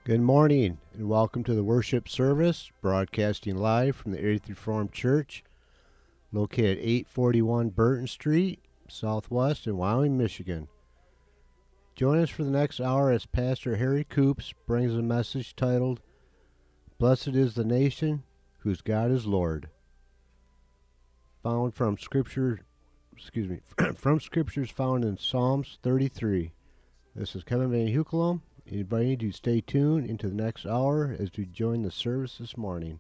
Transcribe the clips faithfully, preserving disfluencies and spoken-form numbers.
Good morning and welcome to the worship service, broadcasting live from the eighth Reformed Church, located at eight forty-one Burton Street, Southwest in Wyoming, Michigan. Join us for the next hour as Pastor Harry Coops brings a message titled, Blessed is the Nation Whose God is Lord. Found from Scripture, excuse me, from Scriptures found in Psalms thirty-three. This is Kevin Van Hukelum, inviting you to stay tuned into the next hour as we join the service this morning.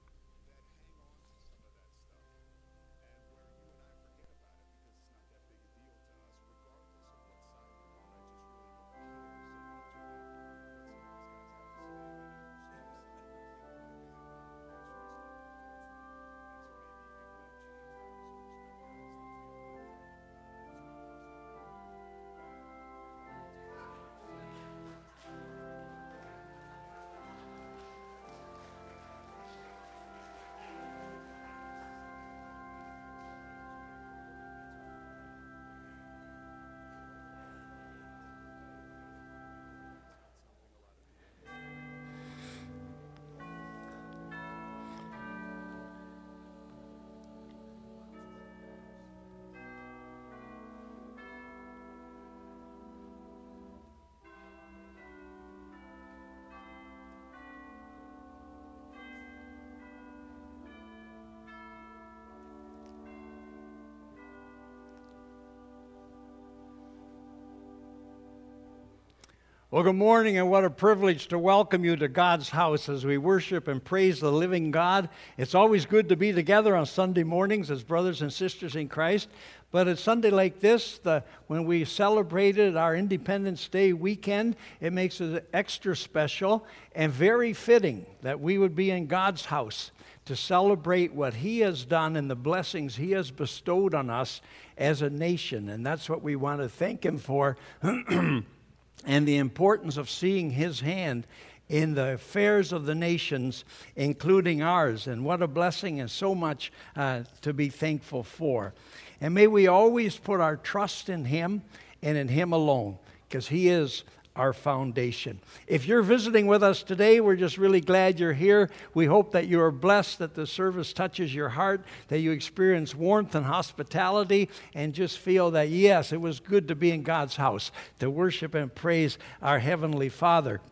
Well, good morning, and what a privilege to welcome you to God's house as we worship and praise the living God. It's always good to be together on Sunday mornings as brothers and sisters in Christ, but a Sunday like this, the, when we celebrated our Independence Day weekend, it makes it extra special and very fitting that we would be in God's house to celebrate what He has done and the blessings He has bestowed on us as a nation, and that's what we want to thank Him for. And the importance of seeing His hand in the affairs of the nations, including ours. And what a blessing and so much uh, to be thankful for. And may we always put our trust in Him and in Him alone, because He is our foundation. If you're visiting with us today, we're just really glad you're here. We hope that you are blessed, that the service touches your heart, that you experience warmth and hospitality, and just feel that, yes, it was good to be in God's house, to worship and praise our Heavenly Father.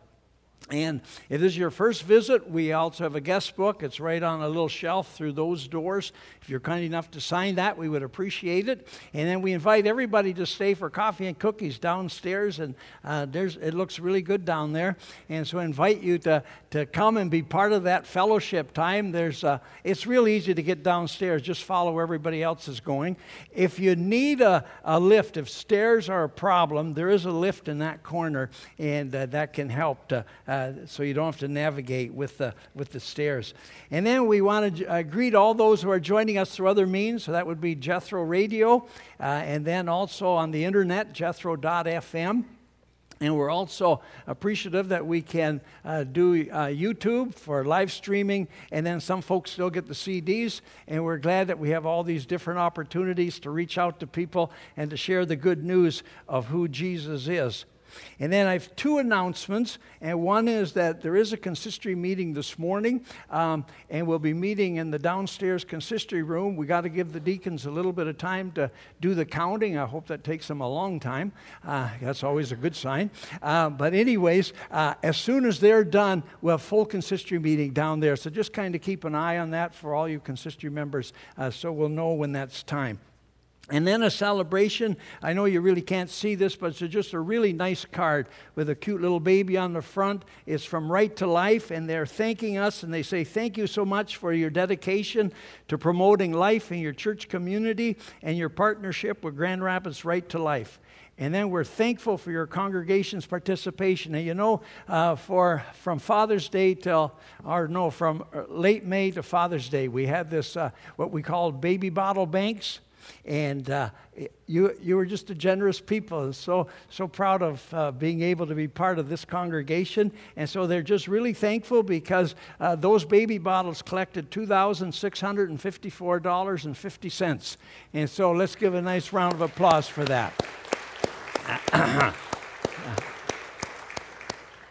And if this is your first visit, we also have a guest book. It's right on a little shelf through those doors. If you're kind enough to sign that, we would appreciate it. And then we invite everybody to stay for coffee and cookies downstairs. And uh, there's it looks really good down there. And so I invite you to, to come and be part of that fellowship time. There's uh, It's real easy to get downstairs. Just follow where everybody else is going. If you need a, a lift, if stairs are a problem, there is a lift in that corner, and uh, that can help to uh, so you don't have to navigate with the with the stairs. And then we want to uh, greet all those who are joining us through other means. So that would be Jethro Radio, uh, and then also on the internet, jethro dot f m. And we're also appreciative that we can uh, do uh, YouTube for live streaming, and then some folks still get the C Ds, and we're glad that we have all these different opportunities to reach out to people and to share the good news of who Jesus is. And then I have two announcements, and one is that there is a consistory meeting this morning, um, and we'll be meeting in the downstairs consistory room. We got to give the deacons a little bit of time to do the counting. I hope that takes them a long time. Uh, that's always a good sign. Uh, but anyways, uh, as soon as they're done, we'll have full consistory meeting down there. So just kind of keep an eye on that for all you consistory members, uh, so we'll know when that's time. And then a celebration. I know you really can't see this, but it's just a really nice card with a cute little baby on the front. It's from Right to Life, and they're thanking us, and they say, thank you so much for your dedication to promoting life in your church community and your partnership with Grand Rapids Right to Life. And then we're thankful for your congregation's participation. And you know, uh, for from Father's Day till, or no, from late May to Father's Day, we had this, uh, what we call baby bottle banks. And uh, you you were just a generous people, and so so proud of uh, being able to be part of this congregation. And so they're just really thankful because uh, those baby bottles collected two thousand six hundred fifty-four dollars and fifty cents. And so let's give a nice round of applause for that.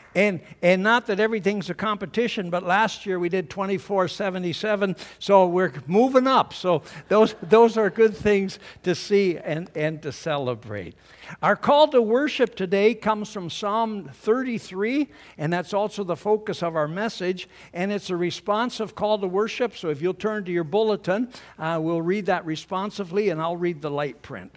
And, and not that everything's a competition, but last year we did twenty-four seventy-seven, so we're moving up. So those, those are good things to see and, and to celebrate. Our call to worship today comes from Psalm thirty-three, and that's also the focus of our message. And it's a responsive call to worship, so if you'll turn to your bulletin, uh, we'll read that responsively, and I'll read the light print.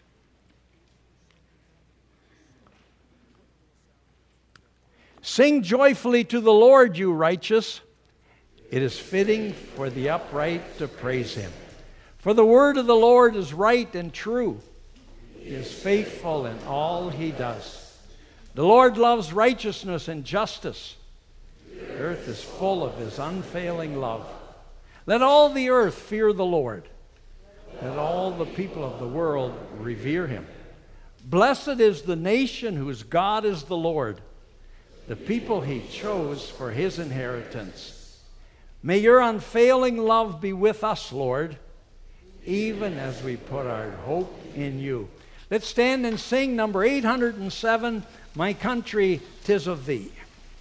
Sing joyfully to the Lord, you righteous. It is fitting for the upright to praise him. For the word of the Lord is right and true. He is faithful in all he does. The Lord loves righteousness and justice. The earth is full of his unfailing love. Let all the earth fear the Lord. Let all the people of the world revere him. Blessed is the nation whose God is the Lord, the people he chose for his inheritance. May your unfailing love be with us, Lord, even as we put our hope in you. Let's stand and sing number eight hundred seven, My Country, 'Tis of Thee.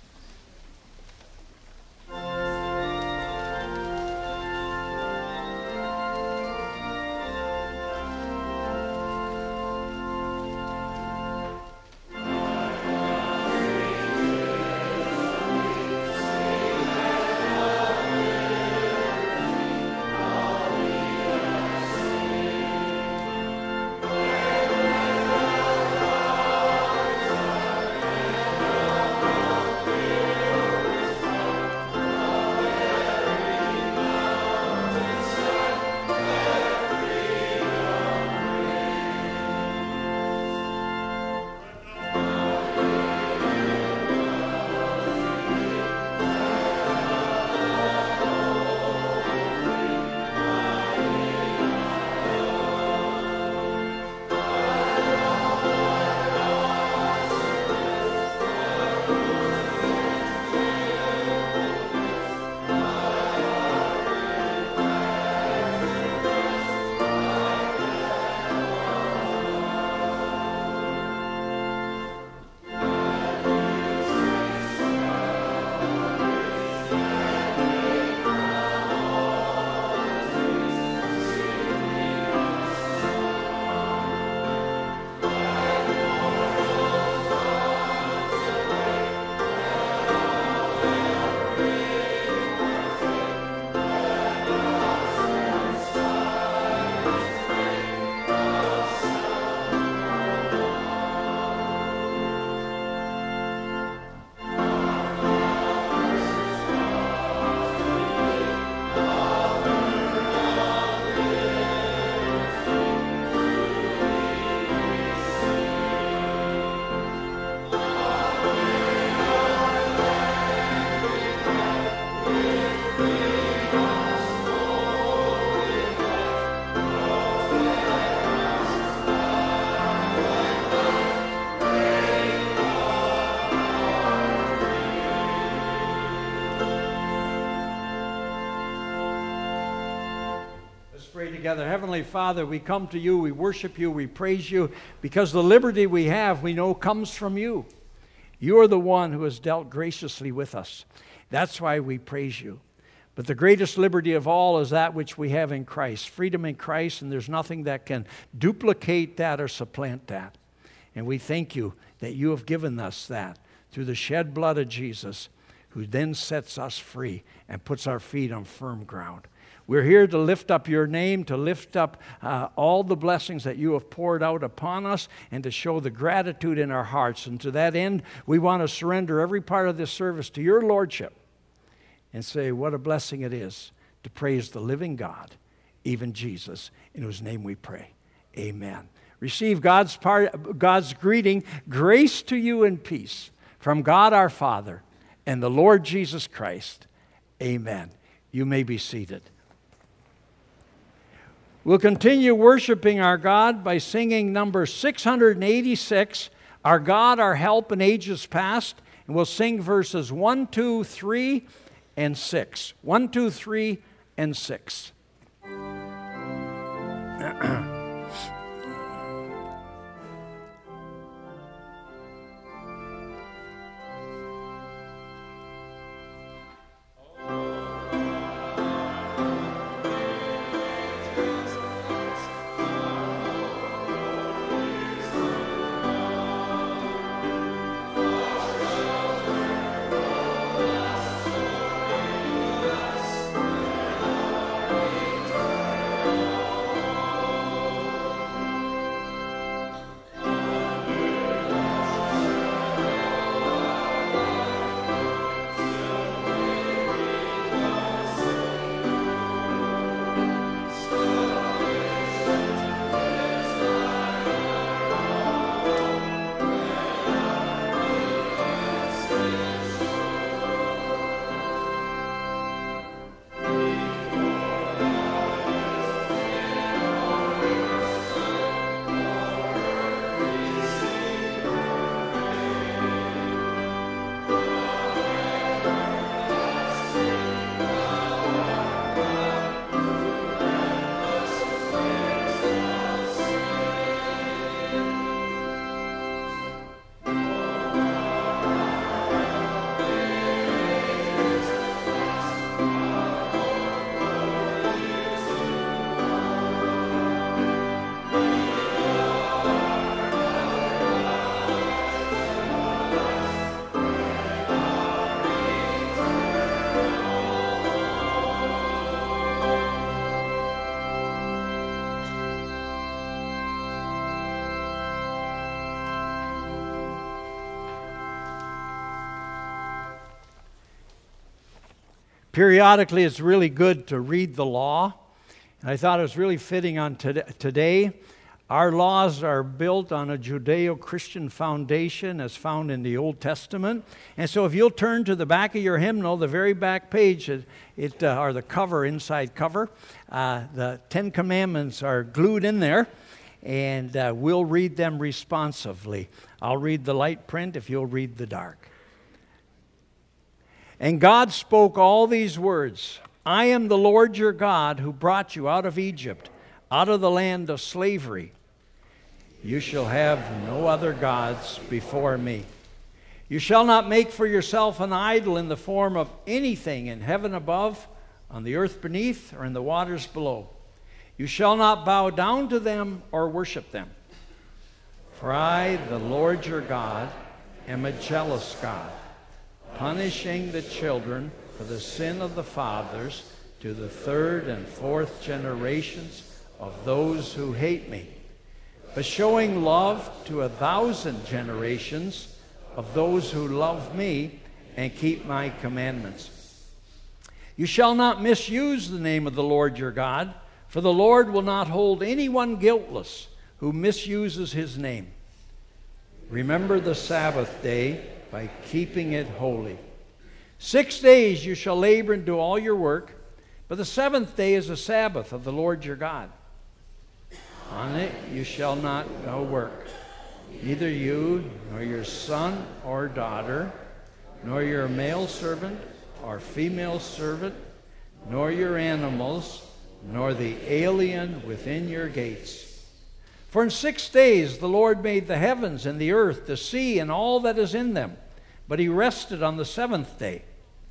Together. Heavenly Father, we come to you, we worship you, we praise you, because the liberty we have, we know, comes from you. You are the one who has dealt graciously with us. That's why we praise you. But the greatest liberty of all is that which we have in Christ, freedom in Christ, and there's nothing that can duplicate that or supplant that. And we thank you that you have given us that through the shed blood of Jesus, who then sets us free and puts our feet on firm ground. We're here to lift up your name, to lift up uh, all the blessings that you have poured out upon us, and to show the gratitude in our hearts. And to that end, we want to surrender every part of this service to your lordship and say what a blessing it is to praise the living God, even Jesus, in whose name we pray. Amen. Receive God's, part, God's greeting, grace to you and peace from God our Father and the Lord Jesus Christ. Amen. You may be seated. We'll continue worshiping our God by singing number six hundred eighty-six, Our God, Our Help in Ages Past, and we'll sing verses one, two, three, and six. one, two, three, and six. Periodically, it's really good to read the law. And I thought it was really fitting on today. Our laws are built on a Judeo-Christian foundation as found in the Old Testament. And so if you'll turn to the back of your hymnal, the very back page, it, it uh, or the cover, inside cover, uh, the Ten Commandments are glued in there, and uh, we'll read them responsively. I'll read the light print if you'll read the dark. And God spoke all these words, I am the Lord your God who brought you out of Egypt, out of the land of slavery. You shall have no other gods before me. You shall not make for yourself an idol in the form of anything in heaven above, on the earth beneath, or in the waters below. You shall not bow down to them or worship them. For I, the Lord your God, am a jealous God, punishing the children for the sin of the fathers to the third and fourth generations of those who hate me, but showing love to a thousand generations of those who love me and keep my commandments. You shall not misuse the name of the Lord your God, for the Lord will not hold anyone guiltless who misuses his name. Remember the Sabbath day by keeping it holy. Six days you shall labor and do all your work, but the seventh day is a Sabbath of the Lord your God. On it you shall not go work, neither you, nor your son or daughter, nor your male servant or female servant, nor your animals, nor the alien within your gates. For in six days the Lord made the heavens and the earth, the sea, and all that is in them, but he rested on the seventh day.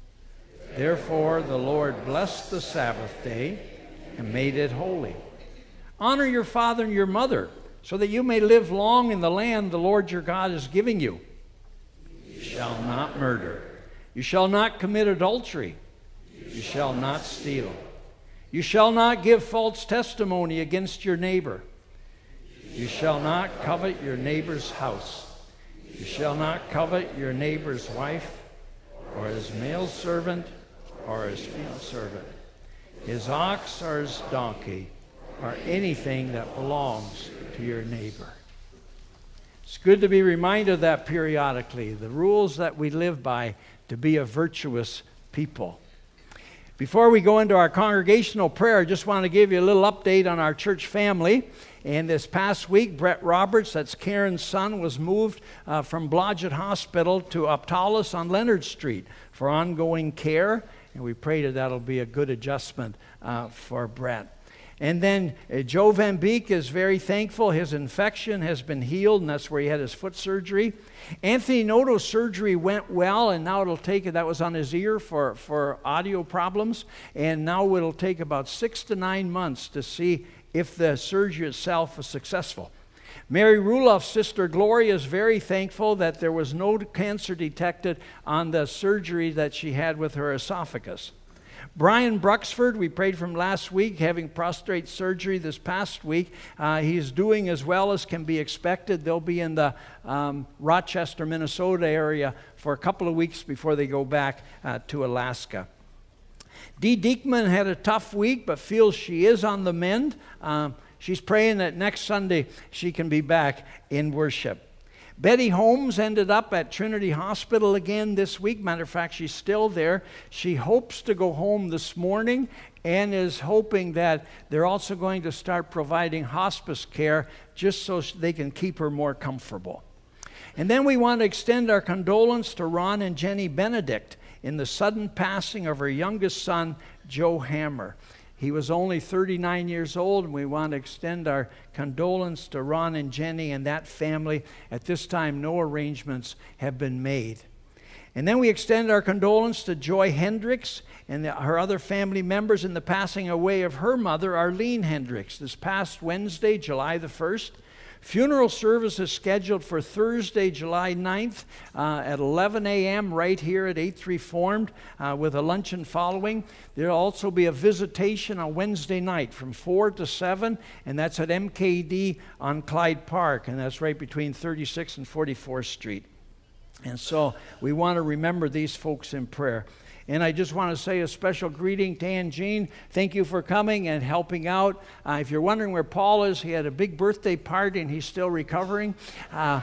Therefore the Lord blessed the Sabbath day and made it holy. Honor your father and your mother, so that you may live long in the land the Lord your God is giving you. You shall not murder. You shall not commit adultery. You shall not steal. You shall not give false testimony against your neighbor. You shall not covet your neighbor's house. You shall not covet your neighbor's wife, or his male servant, or his female servant, his ox or his donkey, or anything that belongs to your neighbor. It's good to be reminded of that periodically, the rules that we live by to be a virtuous people. Before we go into our congregational prayer, I just want to give you a little update on our church family. And this past week, Brett Roberts, that's Karen's son, was moved uh, from Blodgett Hospital to Uptalis on Leonard Street for ongoing care. And we pray that that'll be a good adjustment uh, for Brett. And then uh, Joe Van Beek is very thankful. His infection has been healed, and that's where he had his foot surgery. Anthony Noto's surgery went well, and now it'll take, that was on his ear for, for audio problems, and now it'll take about six to nine months to see if the surgery itself was successful. Mary Ruloff's sister Gloria is very thankful that there was no cancer detected on the surgery that she had with her esophagus. Brian Bruxford, we prayed from last week, having prostate surgery this past week. Uh, he's doing as well as can be expected. They'll be in the um, Rochester, Minnesota area for a couple of weeks before they go back uh, to Alaska. Dee Diekman had a tough week, but feels she is on the mend. Um, she's praying that next Sunday she can be back in worship. Betty Holmes ended up at Trinity Hospital again this week. Matter of fact, she's still there. She hopes to go home this morning and is hoping that they're also going to start providing hospice care just so they can keep her more comfortable. And then we want to extend our condolence to Ron and Jenny Benedict in the sudden passing of her youngest son, Joe Hammer. He was only thirty-nine years old, and we want to extend our condolence to Ron and Jenny and that family. At this time, no arrangements have been made. And then we extend our condolence to Joy Hendricks and the, her other family members in the passing away of her mother, Arlene Hendricks, this past Wednesday, July the first. Funeral service is scheduled for Thursday, July ninth uh, at eleven a.m. right here at eighth Reformed uh, with a luncheon following. There will also be a visitation on Wednesday night from four to seven, and that's at M K D on Clyde Park, and that's right between thirty-sixth and forty-fourth Street. And so we want to remember these folks in prayer. And I just want to say a special greeting to Ann Jean. Thank you for coming and helping out. Uh, if you're wondering where Paul is, he had a big birthday party and he's still recovering. Uh,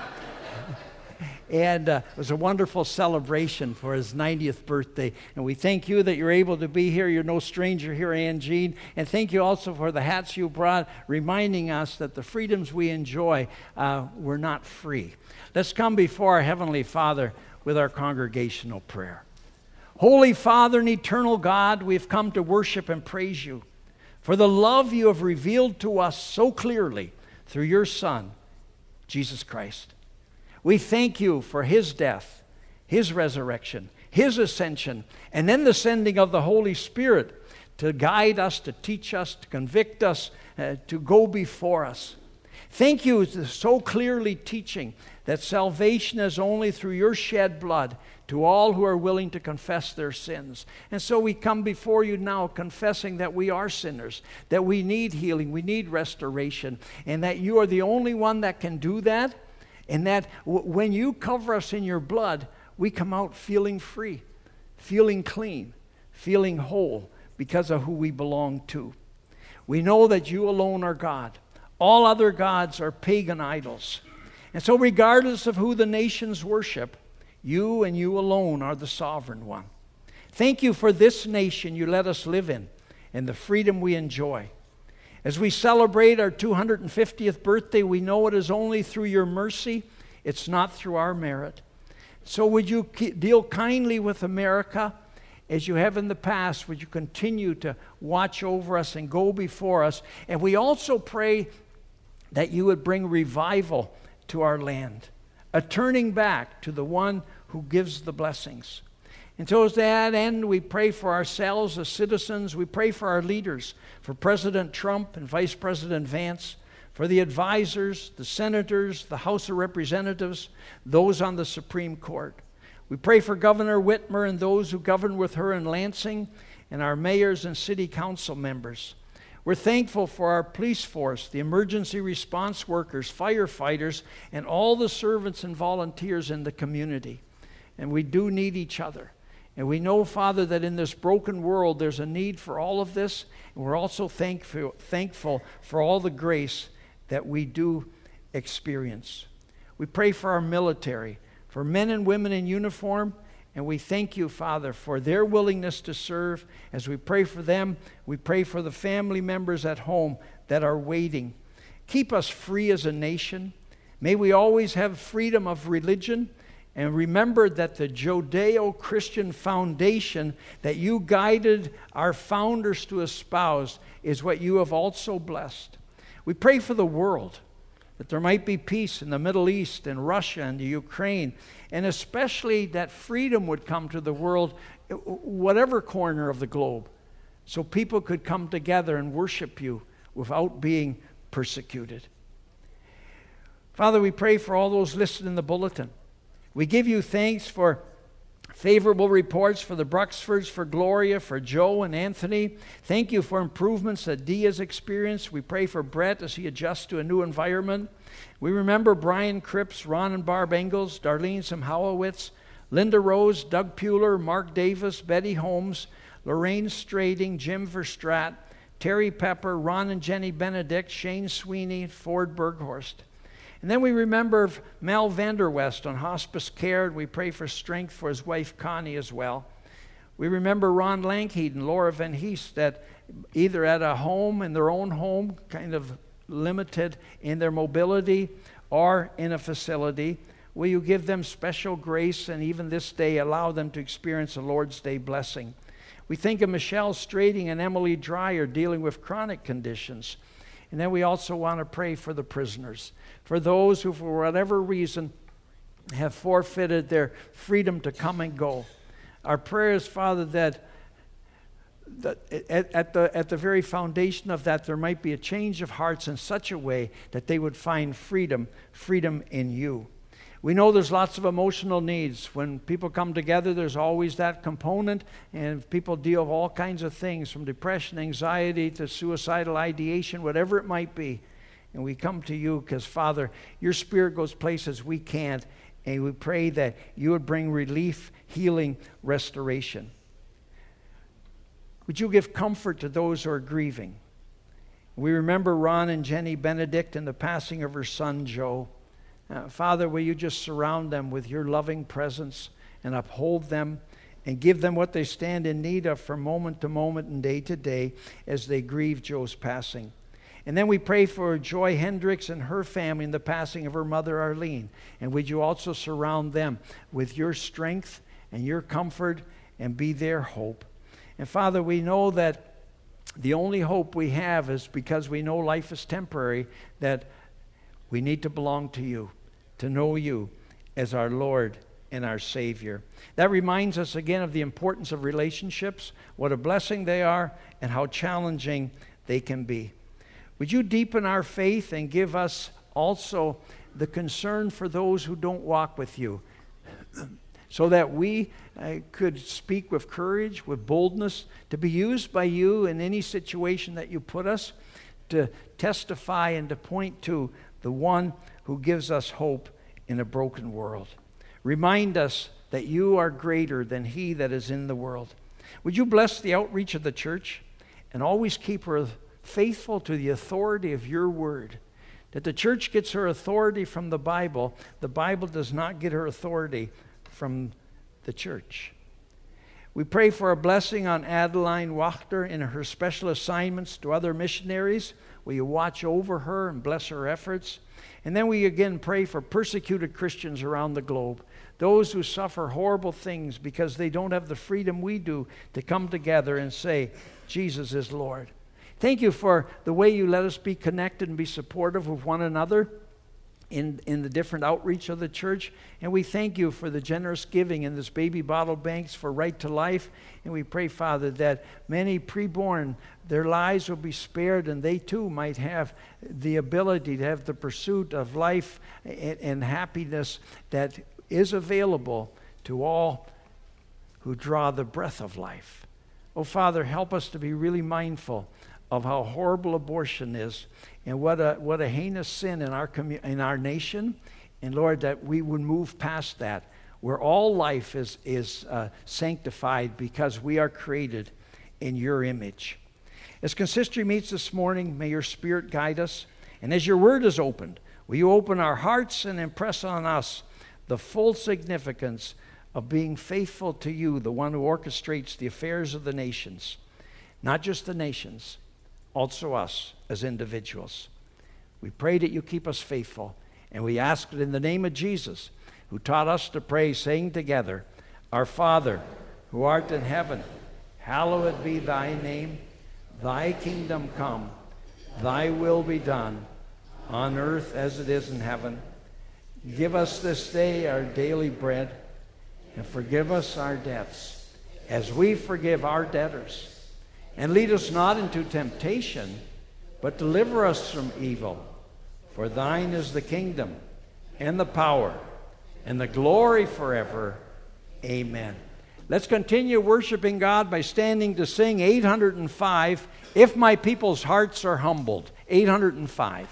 And uh, it was a wonderful celebration for his ninetieth birthday. And we thank you that you're able to be here. You're no stranger here, Ann Jean. And thank you also for the hats you brought, reminding us that the freedoms we enjoy uh, were not free. Let's come before our Heavenly Father with our congregational prayer. Holy Father and eternal God, we've come to worship and praise you for the love you have revealed to us so clearly through your Son, Jesus Christ. We thank you for his death, his resurrection, his ascension, and then the sending of the Holy Spirit to guide us, to teach us, to convict us, uh, to go before us. Thank you for so clearly teaching that salvation is only through your shed blood to all who are willing to confess their sins. And so we come before you now confessing that we are sinners, that we need healing, we need restoration, and that you are the only one that can do that. And that w- when you cover us in your blood, we come out feeling free, feeling clean, feeling whole because of who we belong to. We know that you alone are God. All other gods are pagan idols. And so regardless of who the nations worship, you and you alone are the sovereign one. Thank you for this nation you let us live in and the freedom we enjoy. As we celebrate our two hundred fiftieth birthday, we know it is only through your mercy. It's not through our merit. So would you deal kindly with America as you have in the past? Would you continue to watch over us and go before us? And we also pray that you would bring revival to our land, a turning back to the one who gives the blessings. And so to that end, we pray for ourselves as citizens. We pray for our leaders, for President Trump and Vice President Vance, for the advisors, the senators, the House of Representatives, those on the Supreme Court. We pray for Governor Whitmer and those who govern with her in Lansing, and our mayors and city council members. We're thankful for our police force, the emergency response workers, firefighters, and all the servants and volunteers in the community. And we do need each other. And we know, Father, that in this broken world there's a need for all of this. And we're also thankful, thankful for all the grace that we do experience. We pray for our military, for men and women in uniform. And we thank you, Father, for their willingness to serve. As we pray for them, we pray for the family members at home that are waiting. Keep us free as a nation. May we always have freedom of religion. And remember that the Judeo-Christian foundation that you guided our founders to espouse is what you have also blessed. We pray for the world, that there might be peace in the Middle East and Russia and the Ukraine, and especially that freedom would come to the world, whatever corner of the globe, so people could come together and worship you without being persecuted. Father, we pray for all those listed in the bulletin. We give you thanks for favorable reports for the Bruxfords, for Gloria, for Joe and Anthony. Thank you for improvements that Dee has experienced. We pray for Brett as he adjusts to a new environment. We remember Brian Cripps, Ron and Barb Engels, Darlene Simhowowitz, Linda Rose, Doug Puller, Mark Davis, Betty Holmes, Lorraine Strading, Jim Verstrat, Terry Pepper, Ron and Jenny Benedict, Shane Sweeney, Ford Berghorst. And then we remember Mel Vanderwest on hospice care. We pray for strength for his wife Connie as well. We remember Ron Lankheed and Laura Van Heest, that either at a home, in their own home, kind of limited in their mobility, or in a facility. Will you give them special grace and even this day allow them to experience a Lord's Day blessing? We think of Michelle Strading and Emily Dreyer dealing with chronic conditions. And then we also want to pray for the prisoners, for those who, for whatever reason, have forfeited their freedom to come and go. Our prayer is, Father, that, that at, at, the, at the very foundation of that, there might be a change of hearts in such a way that they would find freedom, freedom in you. We know there's lots of emotional needs. When people come together, there's always that component, and people deal with all kinds of things, from depression, anxiety, to suicidal ideation, whatever it might be. And we come to you because, Father, your Spirit goes places we can't, and we pray that you would bring relief, healing, restoration. Would you give comfort to those who are grieving? We remember Ron and Jenny Benedict and the passing of her son, Joe. Uh, Father, will you just surround them with your loving presence and uphold them and give them what they stand in need of from moment to moment and day to day as they grieve Joe's passing. And then we pray for Joy Hendricks and her family in the passing of her mother, Arlene. And would you also surround them with your strength and your comfort and be their hope. And Father, we know that the only hope we have is because we know life is temporary, that we need to belong to you, to know you as our Lord and our Savior. That reminds us again of the importance of relationships, what a blessing they are, and how challenging they can be. Would you deepen our faith and give us also the concern for those who don't walk with you, so that we uh, could speak with courage, with boldness, to be used by you in any situation that you put us, to testify and to point to the one who gives us hope in a broken world. Remind us that you are greater than he that is in the world. Would you bless the outreach of the church and always keep her faithful to the authority of your word? That the church gets her authority from the Bible. The Bible does not get her authority from the church. We pray for a blessing on Adeline Wachter in her special assignments to other missionaries. Will you watch over her and bless her efforts? And then we again pray for persecuted Christians around the globe, those who suffer horrible things because they don't have the freedom we do to come together and say, Jesus is Lord. Thank you for the way you let us be connected and be supportive of one another in, in the different outreach of the church. And we thank you for the generous giving in this baby bottle banks for Right to Life. And we pray, Father, that many preborn, their lives will be spared and they too might have the ability to have the pursuit of life and, and happiness that is available to all who draw the breath of life. Oh, Father, help us to be really mindful of how horrible abortion is and what a what a heinous sin in our commu- in our nation. And Lord, that we would move past that, where all life is is uh, sanctified because we are created in your image. As consistory meets this morning, may your Spirit guide us. And as your word is opened, will you open our hearts and impress on us the full significance of being faithful to you, the one who orchestrates the affairs of the nations. Not just the nations, also us as individuals. We pray that you keep us faithful, and we ask it in the name of Jesus, who taught us to pray, saying together, Our Father, who art in heaven, hallowed be thy name. Thy kingdom come, thy will be done, on earth as it is in heaven. Give us this day our daily bread, and forgive us our debts, as we forgive our debtors. And lead us not into temptation, but deliver us from evil. For thine is the kingdom, and the power, and the glory forever. Amen. Let's continue worshiping God by standing to sing eight hundred five, If My People's Hearts Are Humbled. eight hundred five.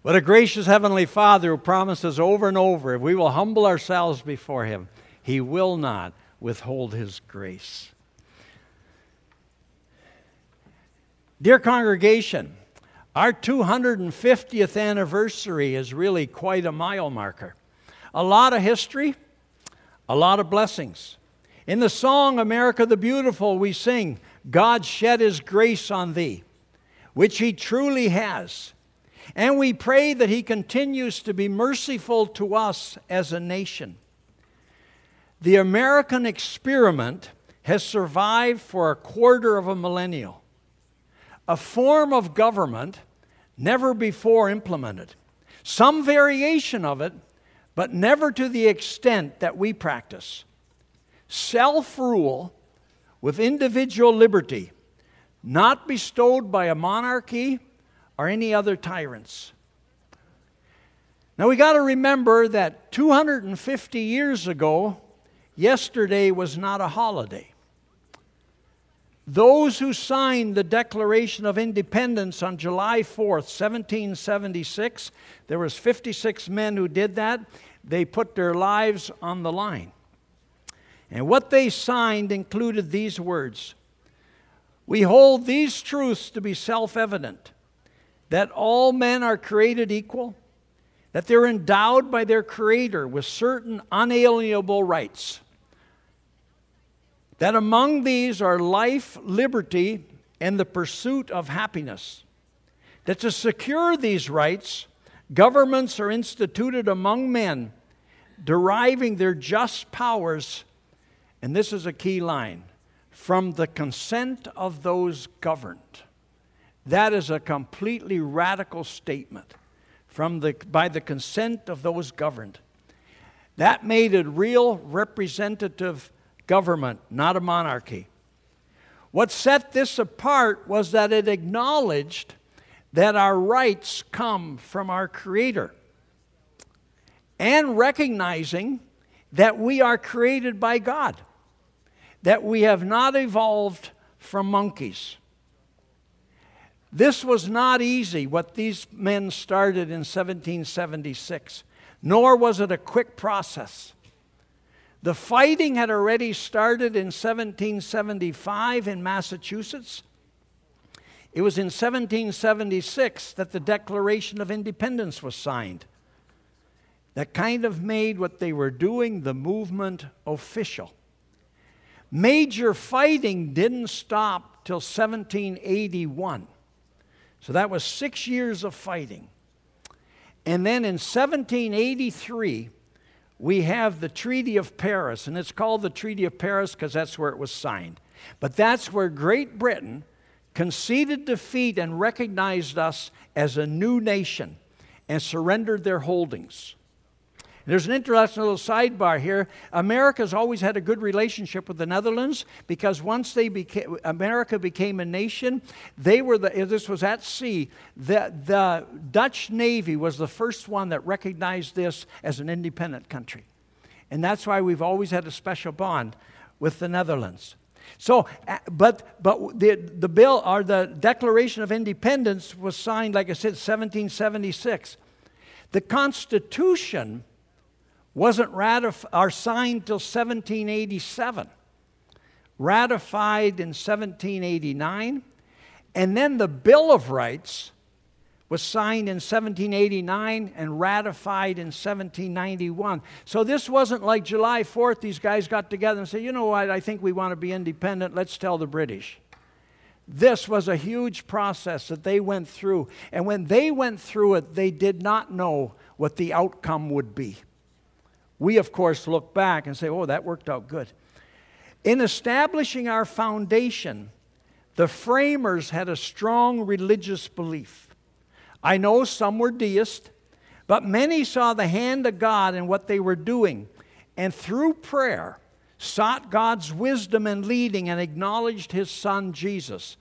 But a gracious Heavenly Father who promises over and over, if we will humble ourselves before Him, He will not withhold His grace. Dear congregation, our two hundred fiftieth anniversary is really quite a mile marker. A lot of history, a lot of blessings. In the song, America the Beautiful, we sing, God shed His grace on thee, which He truly has. And we pray that He continues to be merciful to us as a nation. The American experiment has survived for a quarter of a millennium. A form of government never before implemented. Some variation of it, but never to the extent that we practice. Self-rule with individual liberty, not bestowed by a monarchy or any other tyrants. Now we got to remember that two hundred fifty years ago, yesterday was not a holiday. Those who signed the Declaration of Independence on July fourth, seventeen seventy-six, there was fifty-six men who did that. They put their lives on the line. And what they signed included these words: we hold these truths to be self-evident, that all men are created equal, that they're endowed by their Creator with certain unalienable rights, that among these are life, liberty, and the pursuit of happiness, that to secure these rights, governments are instituted among men, deriving their just powers, and this is a key line, from the consent of those governed. That is a completely radical statement. From the, by the consent of those governed. That made it real representative government, not a monarchy. What set this apart was that it acknowledged that our rights come from our Creator, and recognizing that we are created by God, that we have not evolved from monkeys. This was not easy, what these men started in seventeen seventy-six, nor was it a quick process. The fighting had already started in seventeen seventy-five in Massachusetts. It was in seventeen seventy-six that the Declaration of Independence was signed. That kind of made what they were doing, the movement, official. Major fighting didn't stop till seventeen eighty-one. So that was six years of fighting. And then in seventeen eighty-three, we have the Treaty of Paris, and it's called the Treaty of Paris because that's where it was signed. But that's where Great Britain conceded defeat and recognized us as a new nation and surrendered their holdings. There's an interesting little sidebar here. America's always had a good relationship with the Netherlands because once they became, America became a nation, they were the, this was at sea, the, the Dutch Navy was the first one that recognized this as an independent country. And that's why we've always had a special bond with the Netherlands. So, but, but the, the bill, or the Declaration of Independence was signed, like I said, seventeen seventy-six. The Constitution wasn't ratified or signed till seventeen eighty-seven, ratified in seventeen eighty-nine, and then the Bill of Rights was signed in seventeen eighty-nine and ratified in seventeen ninety-one. So this wasn't like July fourth, these guys got together and said, you know what, I think we want to be independent, let's tell the British. This was a huge process that they went through, and when they went through it, they did not know what the outcome would be. We, of course, look back and say, oh, that worked out good. In establishing our foundation, the framers had a strong religious belief. I know some were deists, but many saw the hand of God in what they were doing, and through prayer, sought God's wisdom and leading and acknowledged His Son, Jesus.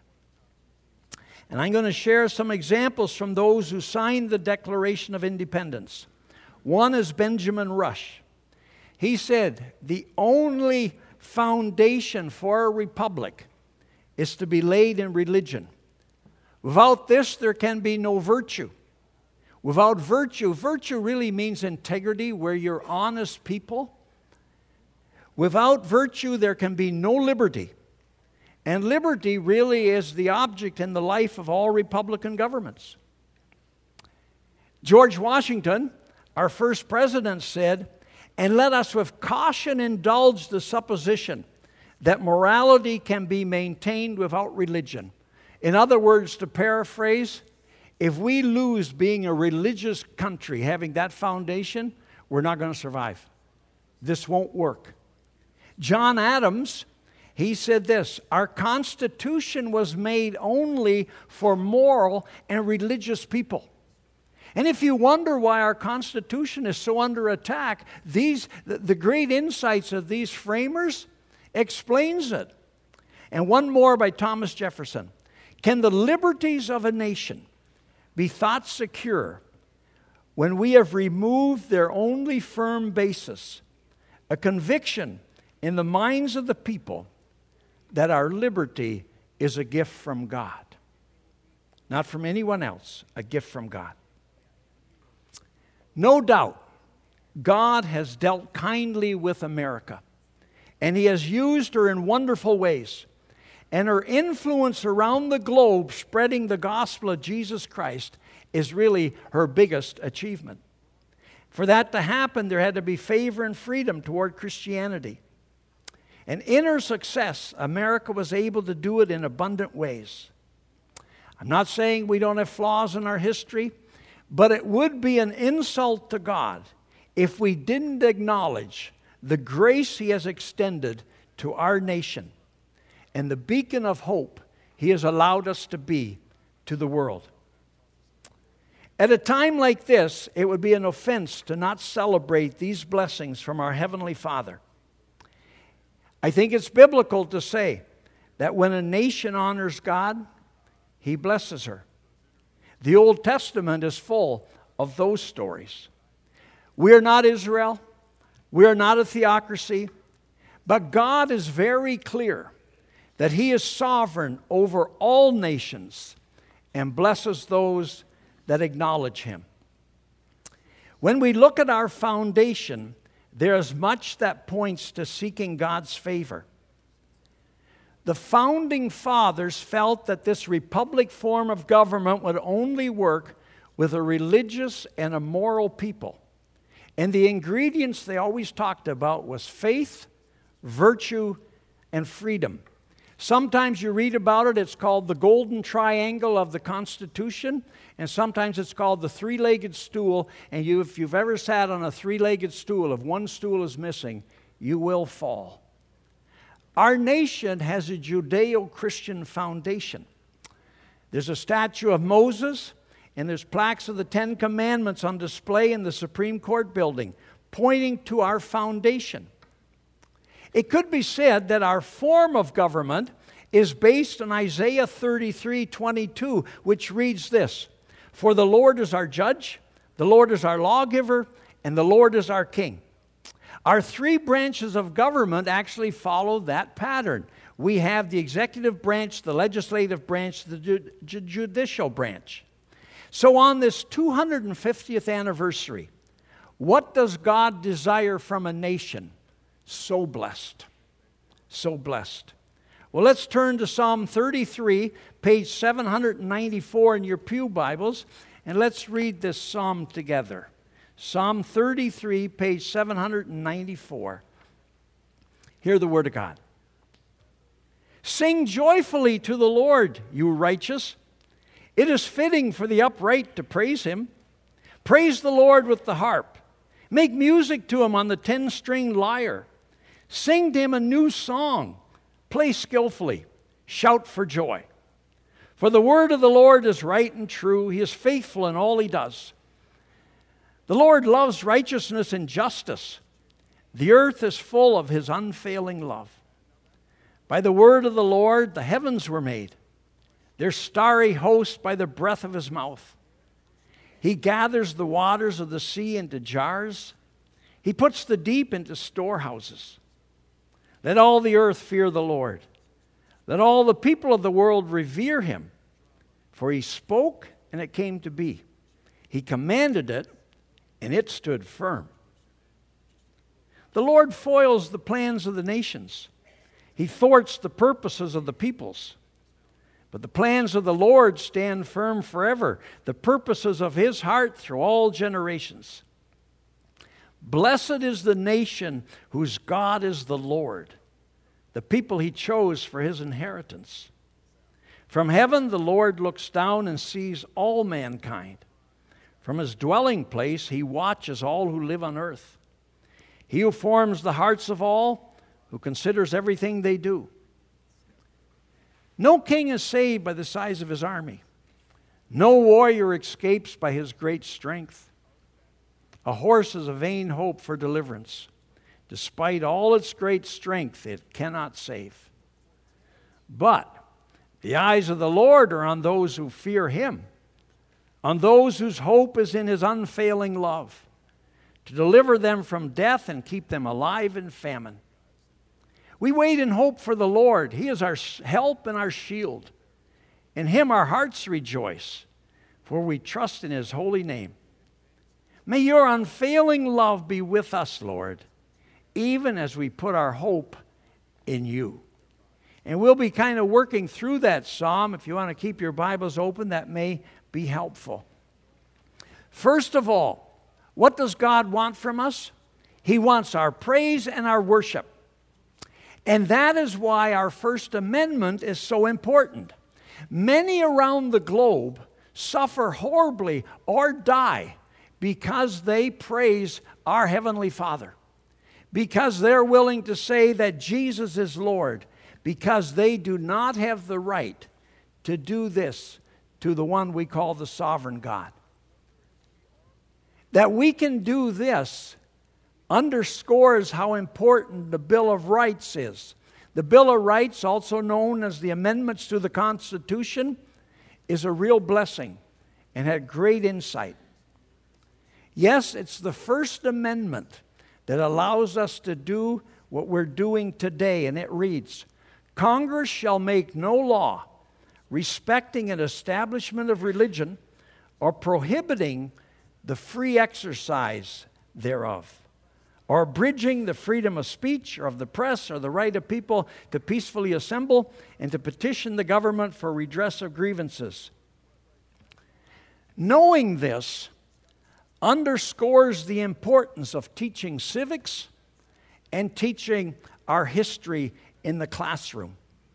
And I'm going to share some examples from those who signed the Declaration of Independence. One is Benjamin Rush. He said, the only foundation for a republic is to be laid in religion. Without this, there can be no virtue. Without virtue, virtue really means integrity, where you're honest people. Without virtue, there can be no liberty. And liberty really is the object in the life of all Republican governments. George Washington, our first president, said, "And let us with caution indulge the supposition that morality can be maintained without religion." In other words, to paraphrase, if we lose being a religious country, having that foundation, we're not going to survive. This won't work. John Adams, he said this, "Our Constitution was made only for moral and religious people." And if you wonder why our Constitution is so under attack, these, the great insights of these framers explains it. And one more by Thomas Jefferson. "Can the liberties of a nation be thought secure when we have removed their only firm basis, a conviction in the minds of the people that our liberty is a gift from God?" Not from anyone else, a gift from God. No doubt, God has dealt kindly with America, and He has used her in wonderful ways. And her influence around the globe, spreading the gospel of Jesus Christ, is really her biggest achievement. For that to happen, there had to be favor and freedom toward Christianity. And in her success, America was able to do it in abundant ways. I'm not saying we don't have flaws in our history, but it would be an insult to God if we didn't acknowledge the grace He has extended to our nation and the beacon of hope He has allowed us to be to the world. At a time like this, it would be an offense to not celebrate these blessings from our Heavenly Father. I think it's biblical to say that when a nation honors God, He blesses her. The Old Testament is full of those stories. We are not Israel. We are not a theocracy. But God is very clear that He is sovereign over all nations and blesses those that acknowledge Him. When we look at our foundation, there is much that points to seeking God's favor. The founding fathers felt that this republic form of government would only work with a religious and a moral people. And the ingredients they always talked about was faith, virtue, and freedom. Sometimes you read about it, it's called the golden triangle of the Constitution, and sometimes it's called the three-legged stool. And you, if you've ever sat on a three-legged stool, if one stool is missing, you will fall. Our nation has a Judeo-Christian foundation. There's a statue of Moses, and there's plaques of the Ten Commandments on display in the Supreme Court building, pointing to our foundation. It could be said that our form of government is based on Isaiah thirty-three twenty-two, which reads this, "For the Lord is our judge, the Lord is our lawgiver, and the Lord is our king." Our three branches of government actually follow that pattern. We have the executive branch, the legislative branch, the ju- ju- judicial branch. So on this two hundred fiftieth anniversary, what does God desire from a nation so blessed? So blessed. Well, let's turn to Psalm thirty-three, page seven hundred ninety-four in your pew Bibles, and let's read this psalm together. Psalm thirty-three, page seven hundred ninety-four. Hear the word of God. "Sing joyfully to the Lord, you righteous. It is fitting for the upright to praise Him. Praise the Lord with the harp. Make music to Him on the ten-stringed lyre. Sing to Him a new song. Play skillfully. Shout for joy. For the word of the Lord is right and true. He is faithful in all He does. The Lord loves righteousness and justice. The earth is full of His unfailing love. By the word of the Lord the heavens were made, their starry host by the breath of His mouth. He gathers the waters of the sea into jars. He puts the deep into storehouses. Let all the earth fear the Lord. Let all the people of the world revere Him. For He spoke, and it came to be. He commanded it, and it stood firm. The Lord foils the plans of the nations. He thwarts the purposes of the peoples. But the plans of the Lord stand firm forever, the purposes of his heart through all generations. Blessed is the nation whose God is the Lord, the people he chose for his inheritance. From heaven the Lord looks down and sees all mankind. From his dwelling place he watches all who live on earth. He who forms the hearts of all, who considers everything they do. No king is saved by the size of his army. No warrior escapes by his great strength. A horse is a vain hope for deliverance. Despite all its great strength, it cannot save. But the eyes of the Lord are on those who fear him, on those whose hope is in his unfailing love, to deliver them from death and keep them alive in famine. We wait in hope for the Lord. He is our help and our shield. In him our hearts rejoice, for we trust in his holy name. May your unfailing love be with us, Lord, even as we put our hope in you. And we'll be kind of working through that psalm. If you want to keep your Bibles open, that may be helpful. First of all, what does God want from us? He wants our praise and our worship. And that is why our First Amendment is so important. Many around the globe suffer horribly or die because they praise our Heavenly Father, because they're willing to say that Jesus is Lord, because they do not have the right to do this to the one we call the sovereign God. That we can do this underscores how important the Bill of Rights is. The Bill of Rights, also known as the amendments to the Constitution, is a real blessing and had great insight. Yes, it's the First Amendment that allows us to do what we're doing today, and it reads, Congress shall make no law respecting an establishment of religion or prohibiting the free exercise thereof, or abridging the freedom of speech or of the press or the right of people to peacefully assemble and to petition the government for redress of grievances. Knowing this underscores the importance of teaching civics and teaching our history in the classroom.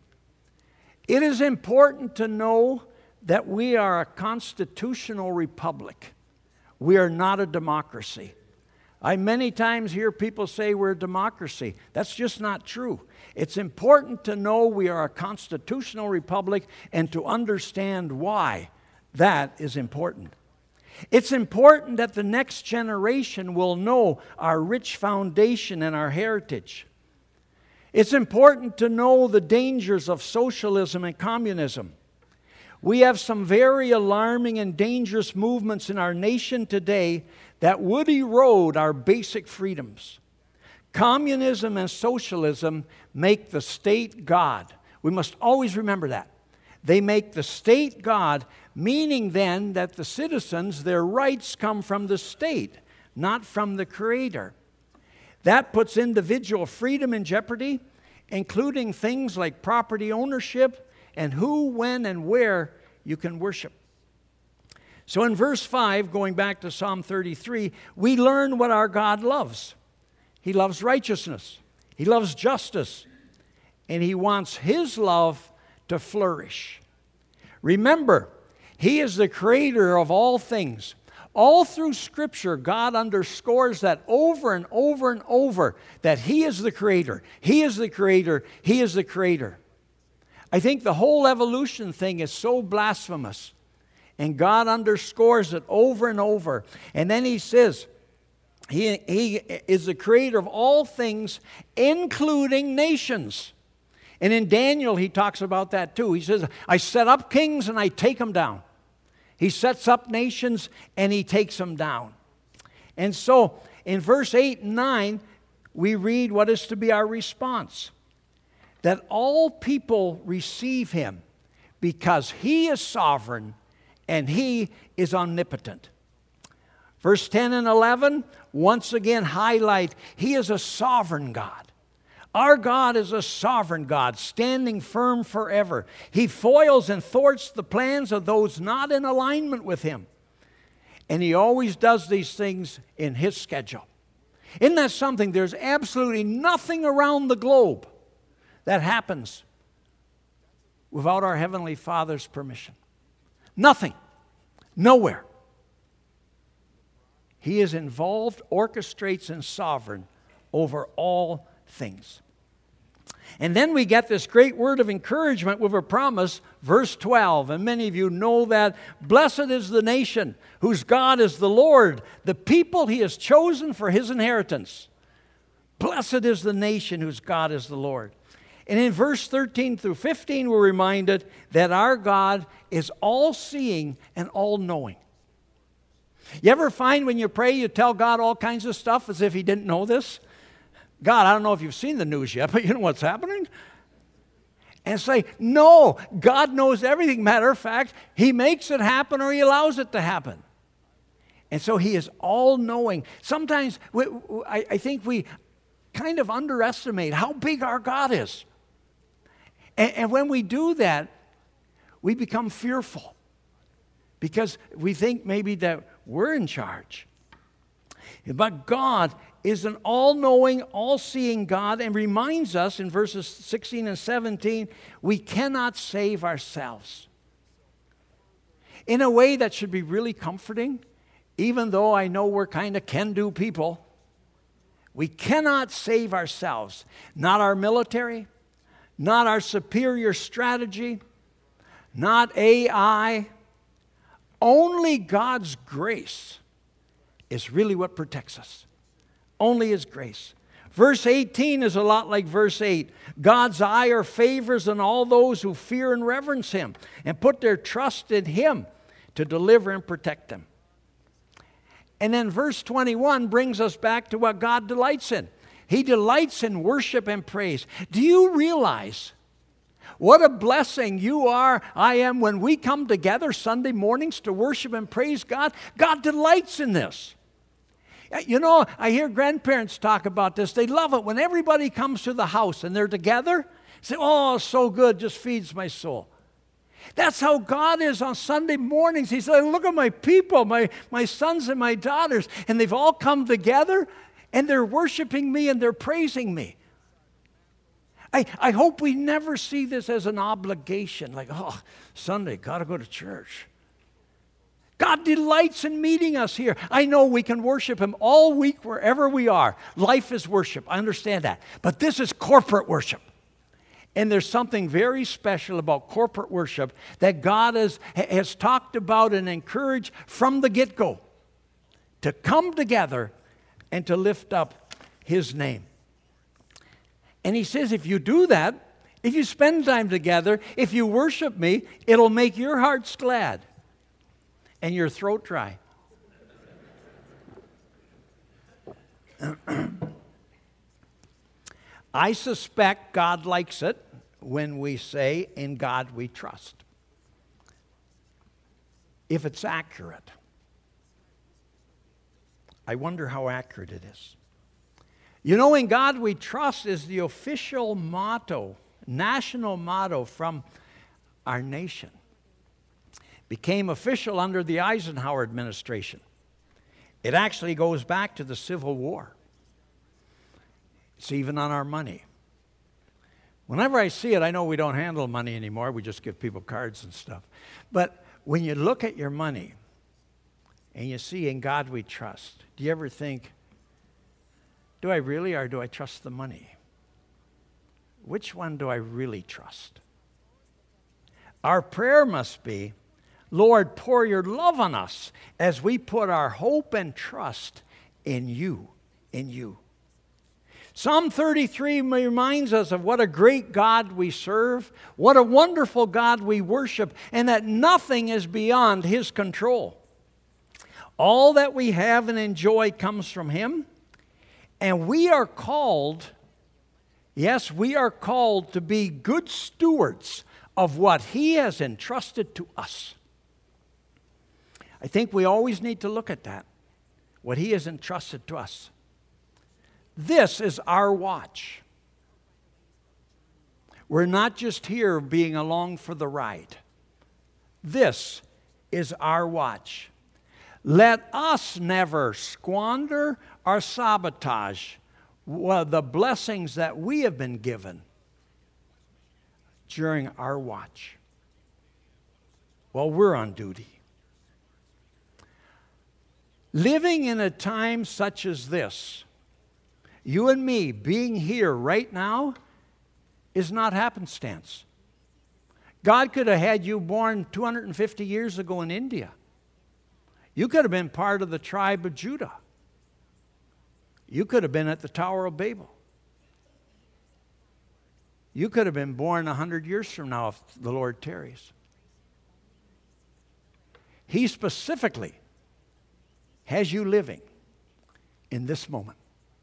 It is important to know that we are a constitutional republic. We are not a democracy. I many times hear people say we're a democracy. That's just not true. It's important to know we are a constitutional republic and to understand why that is important. It's important that the next generation will know our rich foundation and our heritage. It's important to know the dangers of socialism and communism. We have some very alarming and dangerous movements in our nation today that would erode our basic freedoms. Communism and socialism make the state God. We must always remember that. They make the state God, meaning then that the citizens, their rights come from the state, not from the Creator. That puts individual freedom in jeopardy, including things like property ownership and who, when, and where you can worship. So in verse five, going back to Psalm thirty-three, we learn what our God loves. He loves righteousness. He loves justice. And He wants His love to flourish. Remember, He is the creator of all things. All through Scripture, God underscores that over and over and over, that He is the creator. He is the creator. He is the creator. I think the whole evolution thing is so blasphemous. And God underscores it over and over. And then He says, He, he is the creator of all things, including nations. And in Daniel, He talks about that too. He says, I set up kings and I take them down. He sets up nations and He takes them down. And so in verse eight and nine, we read what is to be our response. That all people receive Him because He is sovereign and He is omnipotent. Verse ten and eleven, once again highlight, He is a sovereign God. Our God is a sovereign God, standing firm forever. He foils and thwarts the plans of those not in alignment with Him. And He always does these things in His schedule. Isn't that something? There's absolutely nothing around the globe that happens without our Heavenly Father's permission. Nothing. Nowhere. He is involved, orchestrates, and sovereign over all things. And then we get this great word of encouragement with a promise, verse twelve. And many of you know that. Blessed is the nation whose God is the Lord, the people He has chosen for His inheritance. Blessed is the nation whose God is the Lord. And in verse thirteen through fifteen, we're reminded that our God is all-seeing and all-knowing. You ever find when you pray, you tell God all kinds of stuff as if He didn't know this? God, I don't know if you've seen the news yet, but you know what's happening? And say, no, God knows everything. Matter of fact, He makes it happen or He allows it to happen. And so He is all-knowing. Sometimes we, I, I think we kind of underestimate how big our God is. And, and when we do that, we become fearful because we think maybe that we're in charge. But God is an all-knowing, all-seeing God and reminds us in verses sixteen and seventeen, we cannot save ourselves. In a way that should be really comforting, even though I know we're kind of can-do people, we cannot save ourselves. Not our military, not our superior strategy, not A I. Only God's grace is really what protects us. Only His grace. Verse eighteen is a lot like verse eight. God's ire favors on all those who fear and reverence Him and put their trust in Him to deliver and protect them. And then verse twenty-one brings us back to what God delights in. He delights in worship and praise. Do you realize what a blessing you are, I am, when we come together Sunday mornings to worship and praise God? God delights in this. You know, I hear grandparents talk about this. They love it when everybody comes to the house and they're together. Say, oh, so good, just feeds my soul. That's how God is on Sunday mornings. He said, look at my people, my, my sons and my daughters, and they've all come together, and they're worshiping me and they're praising me. I, I hope we never see this as an obligation, like, oh, Sunday, got to go to church. God delights in meeting us here. I know we can worship Him all week wherever we are. Life is worship. I understand that. But this is corporate worship. And there's something very special about corporate worship that God has, has talked about and encouraged from the get-go. To come together and to lift up His name. And He says if you do that, if you spend time together, if you worship me, it'll make your hearts glad. And your throat dry. I suspect God likes it when we say, in God we trust. If it's accurate. I wonder how accurate it is. You know, in God we trust is the official motto, national motto from our nation. Became official under the Eisenhower administration. It actually goes back to the Civil War. It's even on our money. Whenever I see it, I know we don't handle money anymore. We just give people cards and stuff. But when you look at your money and you see in God we trust, do you ever think, do I really or do I trust the money? Which one do I really trust? Our prayer must be, Lord, pour your love on us as we put our hope and trust in you, in you. Psalm thirty-three reminds us of what a great God we serve, what a wonderful God we worship, and that nothing is beyond His control. All that we have and enjoy comes from Him, and we are called, yes, we are called to be good stewards of what He has entrusted to us. I think we always need to look at that. what He has entrusted to us. This is our watch. We're not just here being along for the ride. This is our watch. Let us never squander or sabotage the blessings that we have been given during our watch while we're on duty. Living in a time such as this, you and me being here right now, is not happenstance. God could have had you born two hundred fifty years ago in India. You could have been part of the tribe of Judah. You could have been at the Tower of Babel. You could have been born a hundred years from now if the Lord tarries. He specifically has you living in this moment.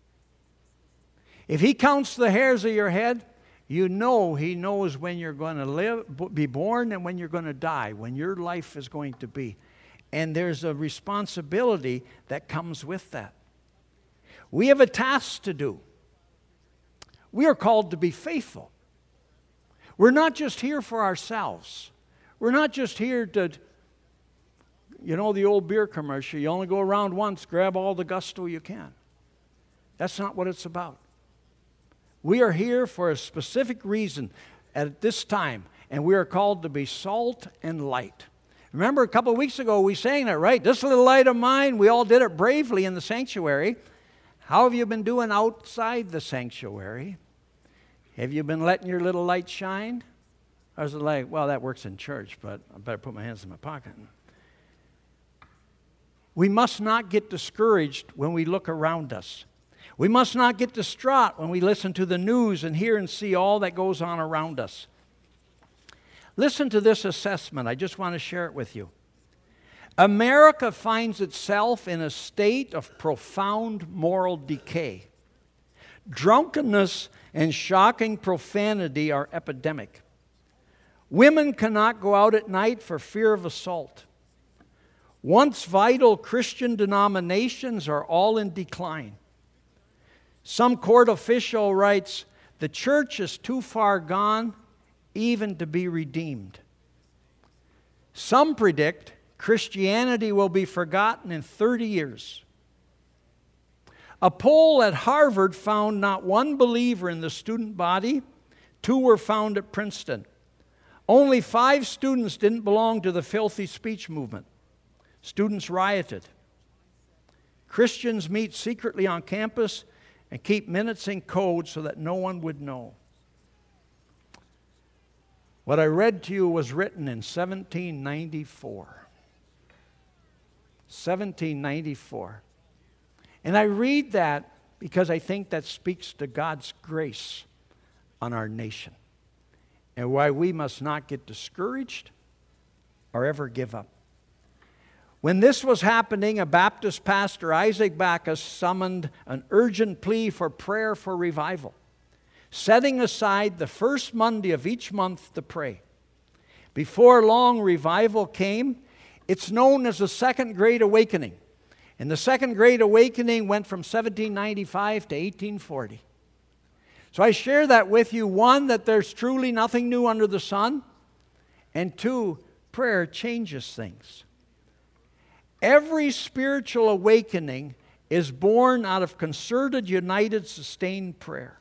If He counts the hairs of your head, you know He knows when you're going to live, be born and when you're going to die, when your life is going to be. And there's a responsibility that comes with that. We have a task to do. We are called to be faithful. We're not just here for ourselves. We're not just here to, you know, the old beer commercial, you only go around once, grab all the gusto you can. That's not what it's about. We are here for a specific reason at this time, and we are called to be salt and light. Remember a couple of weeks ago we sang that, right? This little light of mine, we all did it bravely in the sanctuary. How have you been doing outside the sanctuary? Have you been letting your little light shine? Or is it like, well, that works in church, but I better put my hands in my pocket. We must not get discouraged when we look around us. We must not get distraught when we listen to the news and hear and see all that goes on around us. Listen to this assessment. I just want to share it with you. America finds itself in a state of profound moral decay. Drunkenness and shocking profanity are epidemic. Women cannot go out at night for fear of assault. Once vital Christian denominations are all in decline. Some court official writes, the church is too far gone even to be redeemed. Some predict Christianity will be forgotten in thirty years. A poll at Harvard found not one believer in the student body. Two were found at Princeton. Only five students didn't belong to the filthy speech movement. Students rioted. Christians meet secretly on campus and keep minutes in code so that no one would know. What I read to you was written in seventeen ninety-four. seventeen ninety-four. And I read that because I think that speaks to God's grace on our nation and why we must not get discouraged or ever give up. When this was happening, a Baptist pastor, Isaac Backus, summoned an urgent plea for prayer for revival, setting aside the first Monday of each month to pray. Before long, revival came. It's known as the Second Great Awakening. And the Second Great Awakening went from seventeen ninety-five to eighteen forty. So I share that with you. One, that there's truly nothing new under the sun. And two, prayer changes things. Every spiritual awakening is born out of concerted, united, sustained prayer.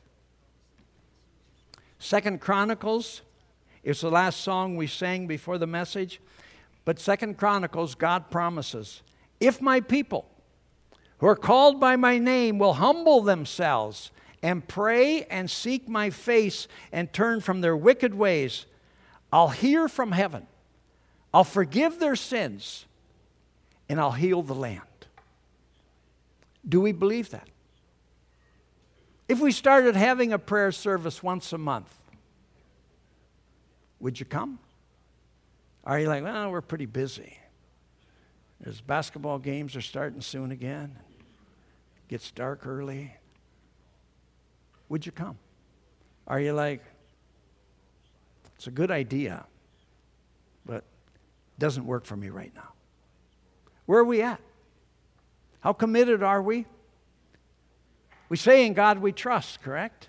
Second Chronicles is the last song we sang before the message. But Second Chronicles, God promises, if my people who are called by my name will humble themselves and pray and seek my face and turn from their wicked ways, I'll hear from heaven. I'll forgive their sins and I'll heal the land. Do we believe that? If we started having a prayer service once a month, would you come? Are you like, well, we're pretty busy. There's basketball games are starting soon again. It gets dark early. Would you come? Are you like, it's a good idea, but it doesn't work for me right now? Where are we at? How committed are we? We say in God we trust, correct?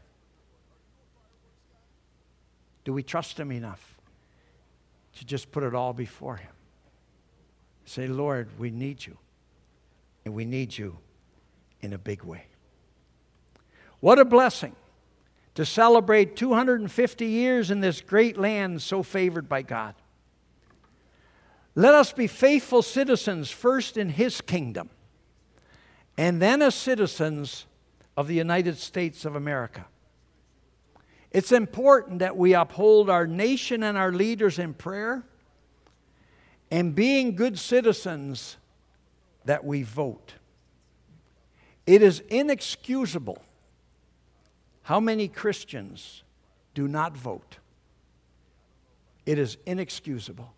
Do we trust Him enough to just put it all before Him? Say, Lord, we need you. And we need you in a big way. What a blessing to celebrate two hundred fifty years in this great land so favored by God. Let us be faithful citizens first in His kingdom and then as citizens of the United States of America. It's important that we uphold our nation and our leaders in prayer, and being good citizens, that we vote. It is inexcusable how many Christians do not vote. It is inexcusable.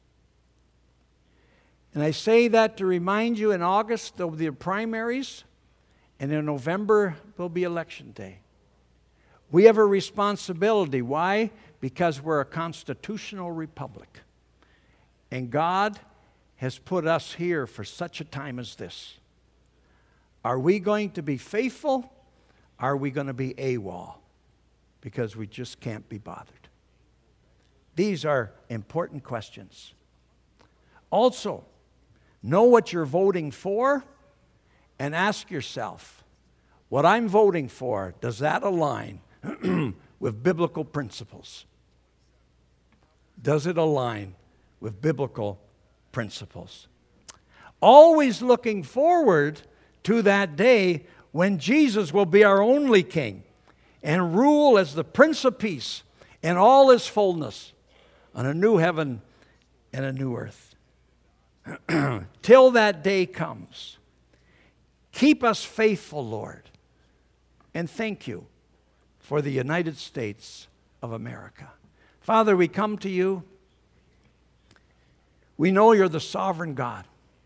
And I say that to remind you, in August there'll be primaries, and in November will be election day. We have a responsibility. Why? Because we're a constitutional republic. And God has put us here for such a time as this. Are we going to be faithful? Are we going to be AWOL? Because we just can't be bothered. These are important questions. Also, know what you're voting for and ask yourself, what I'm voting for, does that align with biblical principles? Does it align with biblical principles? Always looking forward to that day when Jesus will be our only King and rule as the Prince of Peace in all His fullness on a new heaven and a new earth. Till that day comes, keep us faithful, Lord, and thank you for the United States of America. Father, we come to you. We know you're the sovereign God.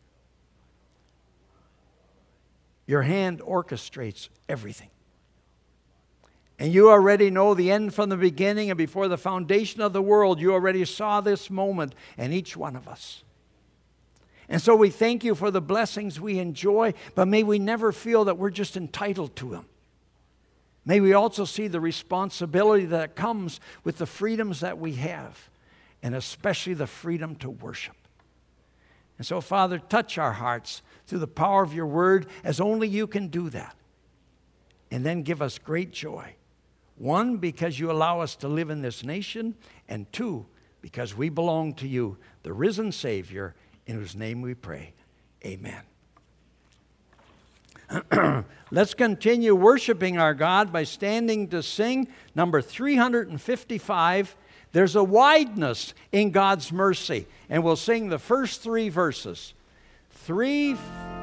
Your hand orchestrates everything. And you already know the end from the beginning, and before the foundation of the world, you already saw this moment in each one of us. And so we thank you for the blessings we enjoy, but may we never feel that we're just entitled to them. May we also see the responsibility that comes with the freedoms that we have, and especially the freedom to worship. And so, Father, touch our hearts through the power of your word, as only you can do that. And then give us great joy. One, because you allow us to live in this nation, and two, because we belong to you, the risen Savior, in whose name we pray. Amen. Let's continue worshiping our God by standing to sing number three hundred fifty-five, There's a Wideness in God's Mercy. And we'll sing the first three verses. Three...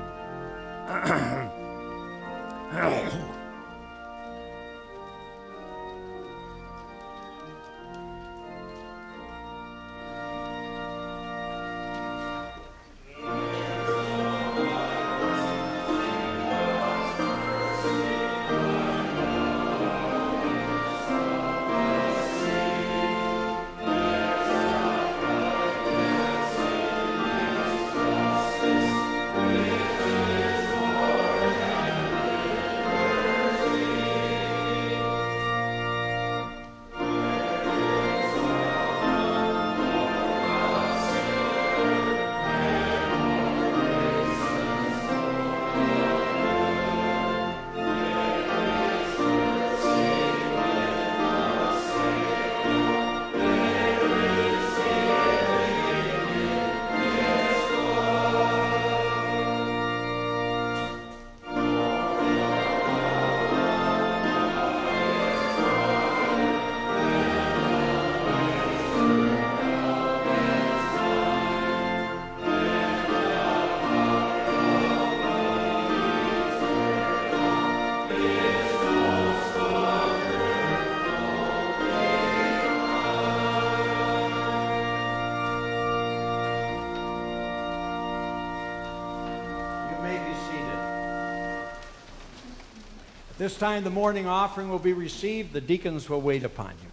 This time the morning offering will be received. The deacons will wait upon you.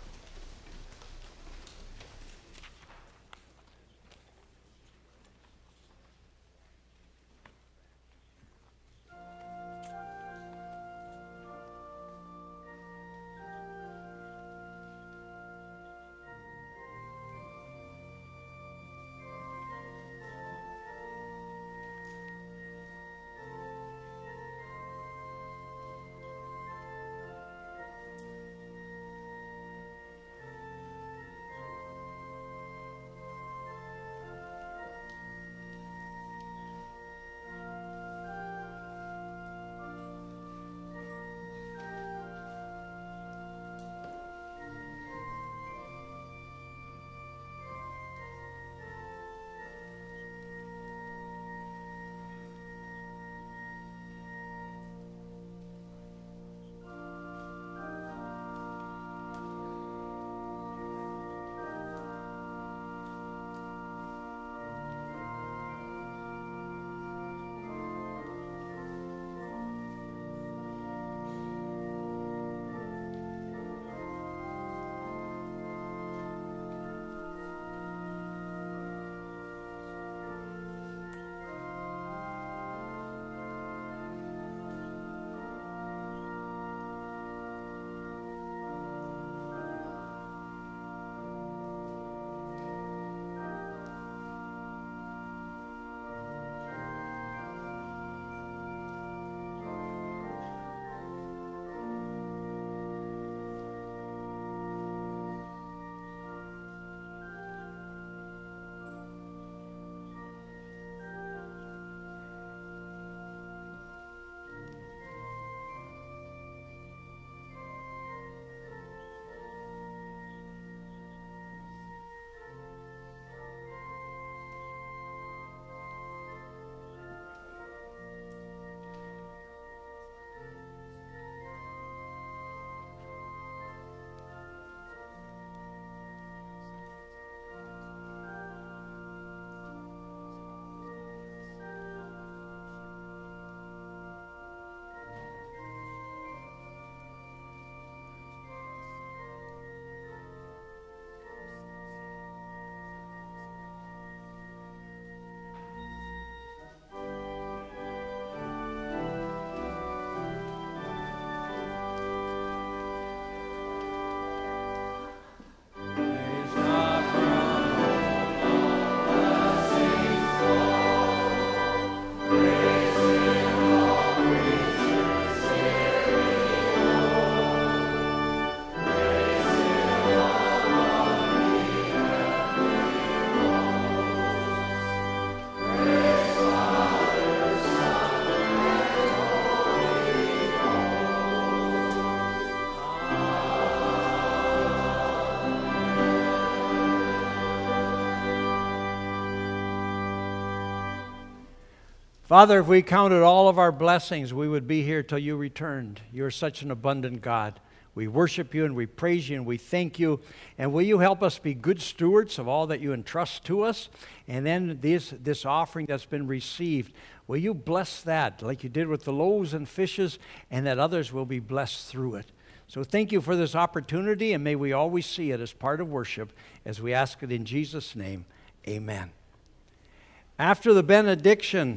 Father, if we counted all of our blessings, we would be here till you returned. You're such an abundant God. We worship you and we praise you and we thank you. And will you help us be good stewards of all that you entrust to us? And then this, this offering that's been received, will you bless that like you did with the loaves and fishes, and that others will be blessed through it? So thank you for this opportunity, and may we always see it as part of worship as we ask it in Jesus' name. Amen. After the benediction,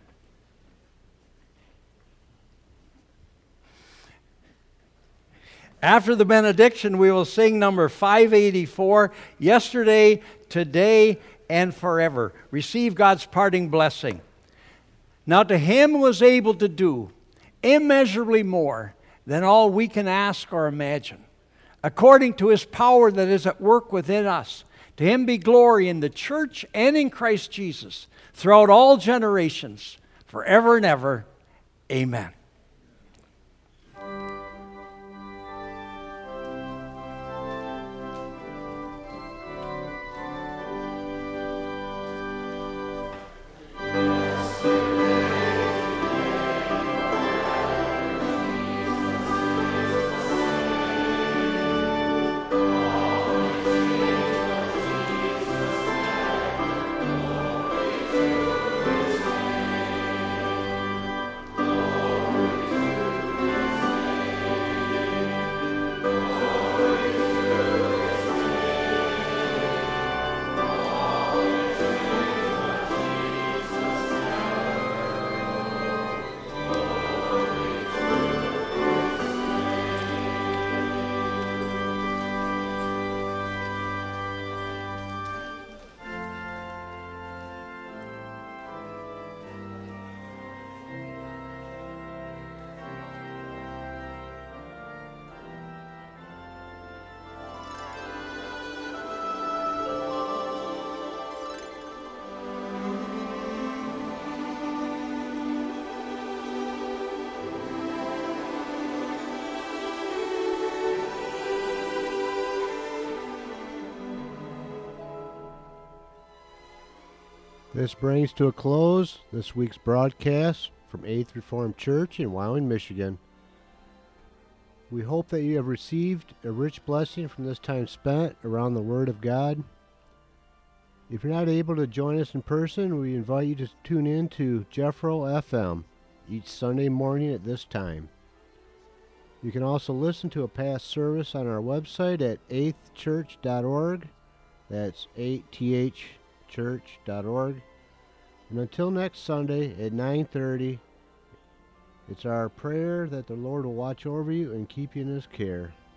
After the benediction, we will sing number five eighty-four, Yesterday, Today, and Forever. Receive God's parting blessing. Now to him who was able to do immeasurably more than all we can ask or imagine, according to his power that is at work within us, to him be glory in the church and in Christ Jesus, throughout all generations, forever and ever. Amen. This brings to a close this week's broadcast from Eighth Reformed Church in Wyoming, Michigan. We hope that you have received a rich blessing from this time spent around the Word of God. If you're not able to join us in person, we invite you to tune in to Jeffro F M each Sunday morning at this time. You can also listen to a past service on our website at eighth church dot org. That's eight t h church dot org. And until next Sunday at nine thirty, it's our prayer that the Lord will watch over you and keep you in his care.